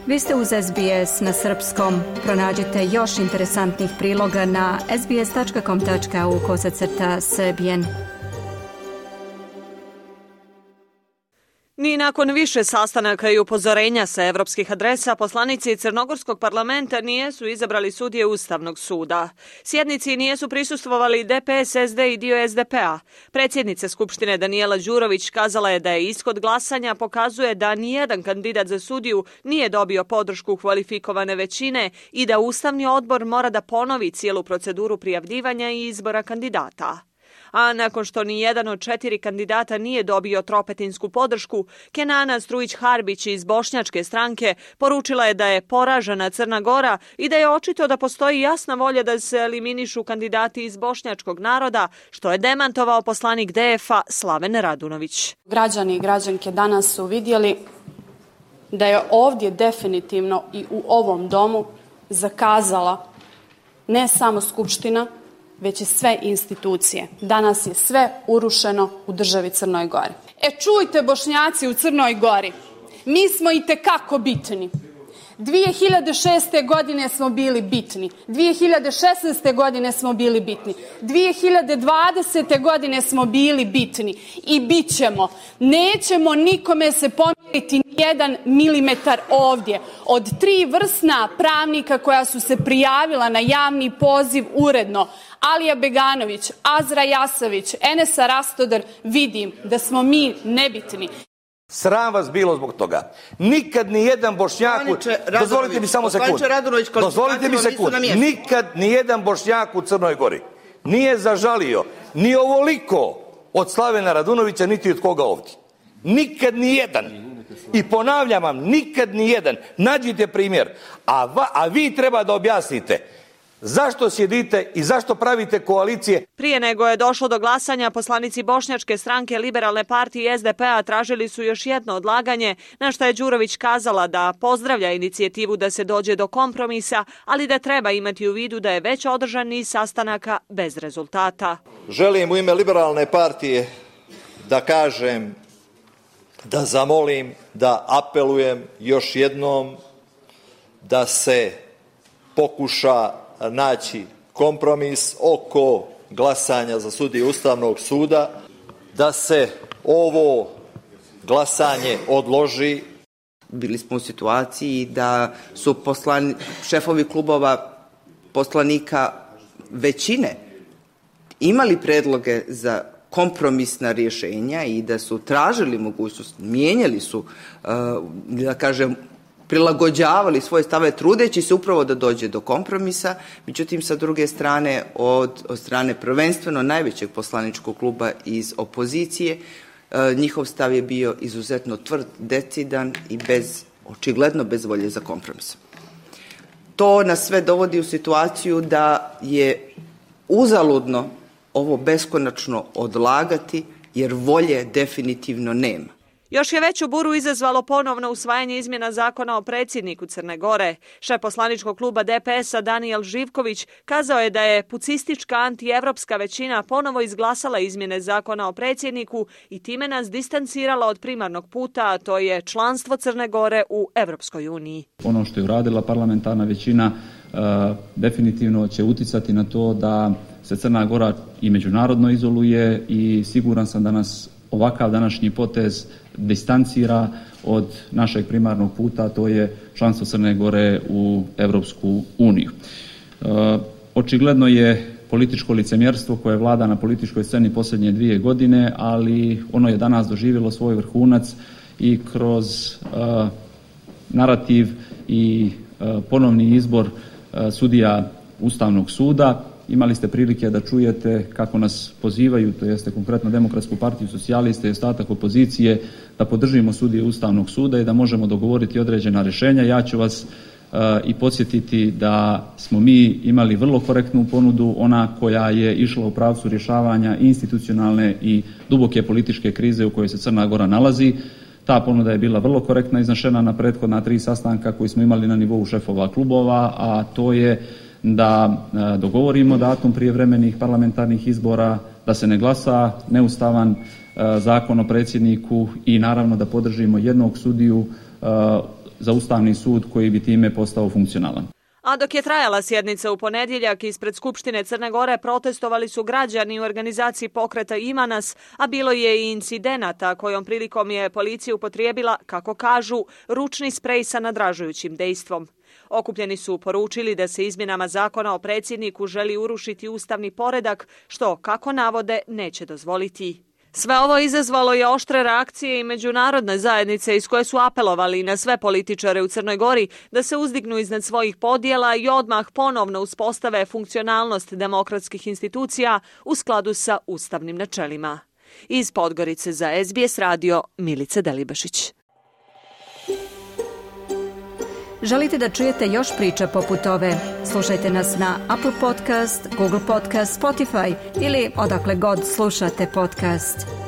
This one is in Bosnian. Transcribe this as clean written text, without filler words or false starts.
Vi ste uz SBS na srpskom. Pronađite još interesantnih priloga na sbs.com.au/srbijen. Ni nakon više sastanaka i upozorenja sa evropskih adresa, poslanici Crnogorskog parlamenta nijesu izabrali sudije Ustavnog suda. Sjednici nijesu prisustvovali DPS, SD i dio SDP-a. Predsjednica Skupštine Danijela Đurović kazala je da je ishod glasanja pokazuje da nijedan kandidat za sudiju nije dobio podršku kvalifikovane većine i da Ustavni odbor mora da ponovi cijelu proceduru prijavljivanja i izbora kandidata. A nakon što ni jedan od 4 kandidata nije dobio tropetinsku podršku, Kenana Strujić-Harbić iz Bošnjačke stranke poručila je da je poražena Crna Gora i da je očito da postoji jasna volja da se eliminišu kandidati iz bošnjačkog naroda, što je demantovao poslanik DF-a Slaven Radunović. Građani i građanke danas su vidjeli da je ovdje definitivno i u ovom domu zakazala ne samo Skupština, već i sve institucije. Danas je sve urušeno u državi Crnoj Gori. Čujte, Bošnjaci u Crnoj Gori, mi smo itekako bitni. 2006. godine smo bili bitni, 2016. godine smo bili bitni, 2020. godine smo bili bitni i bit ćemo. Nećemo nikome se pomjeriti nijedan milimetar ovdje. Od 3 vrsna pravnika koja su se prijavila na javni poziv uredno, Alija Beganović, Azra Jasavić, Enesa Rastodar, vidim da smo mi nebitni. Sram vas bilo zbog toga. Nikad ni jedan Bošnjak, dozvolite mi samo sekund, nikad ni jedan Bošnjak u Crnoj Gori nije zažalio ni ovoliko od Slavena Radunovića, niti od koga ovdje. Nikad ni jedan. I ponavljam vam, nikad ni jedan. Nađite primjer. A vi treba da objasnite zašto sjedite i zašto pravite koalicije? Prije nego je došlo do glasanja, poslanici Bošnjačke stranke, Liberalne partije i SDP-a tražili su još jedno odlaganje, na što je Đurović kazala da pozdravlja inicijativu da se dođe do kompromisa, ali da treba imati u vidu da je već održan niz sastanaka bez rezultata. Želim u ime Liberalne partije da kažem, da zamolim, da apelujem još jednom da se pokuša naći kompromis oko glasanja za sudije Ustavnog suda, da se ovo glasanje odloži. Bili smo u situaciji da su šefovi klubova poslanika većine imali predloge za kompromisna rješenja i da su tražili mogućnost, mijenjali su, da kažem, prilagođavali svoje stave trudeći se upravo da dođe do kompromisa. Međutim, sa druge strane, od strane prvenstveno najvećeg poslaničkog kluba iz opozicije, njihov stav je bio izuzetno tvrd, decidan i očigledno bez volje za kompromis. To nas sve dovodi u situaciju da je uzaludno ovo beskonačno odlagati, jer volje definitivno nema. Još je veću buru izazvalo ponovno usvajanje izmjena zakona o predsjedniku Crne Gore. Šef poslaničkog kluba DPS-a Danijel Živković kazao je da je pucistička antievropska većina ponovo izglasala izmjene zakona o predsjedniku i time nas distancirala od primarnog puta, a to je članstvo Crne Gore u Evropskoj uniji. Ono što je uradila parlamentarna većina definitivno će uticati na to da se Crna Gora i međunarodno izoluje i siguran sam da nas ovakav današnji potez distancira od našeg primarnog puta, a to je članstvo Crne Gore u Evropsku uniju. Očigledno je političko licemjerstvo koje vlada na političkoj sceni posljednje 2 godine, ali ono je danas doživjelo svoj vrhunac i kroz narativ i ponovni izbor sudija Ustavnog suda. Imali ste prilike da čujete kako nas pozivaju, to jeste konkretno Demokratsku partiju, socijaliste i ostatak opozicije, da podržimo sudije Ustavnog suda i da možemo dogovoriti određena rješenja. Ja ću vas i podsjetiti da smo mi imali vrlo korektnu ponudu, ona koja je išla u pravcu rješavanja institucionalne i duboke političke krize u kojoj se Crna Gora nalazi. Ta ponuda je bila vrlo korektno iznešena na prethodna 3 sastanka koji smo imali na nivou šefova klubova, a to je da dogovorimo datum prijevremenih parlamentarnih izbora, da se ne glasa neustavan zakon o predsjedniku i naravno da podržimo jednog sudiju za Ustavni sud koji bi time postao funkcionalan. A dok je trajala sjednica u ponedjeljak, ispred Skupštine Crne Gore protestovali su građani u organizaciji pokreta Imanas, a bilo je i incidenata kojom prilikom je policija upotrijebila, kako kažu, ručni sprej sa nadražujućim dejstvom. Okupljeni su poručili da se izmjenama zakona o predsjedniku želi urušiti ustavni poredak, što, kako navode, neće dozvoliti. Sve ovo izazvalo je oštre reakcije i međunarodne zajednice iz koje su apelovali na sve političare u Crnoj Gori da se uzdignu iznad svojih podjela i odmah ponovno uspostave funkcionalnost demokratskih institucija u skladu sa ustavnim načelima. Iz Podgorice za SBS radio Milica Delibašić. Želite da čujete još priča poput ove? Slušajte nas na Apple Podcast, Google Podcast, Spotify ili odakle god slušate podcast.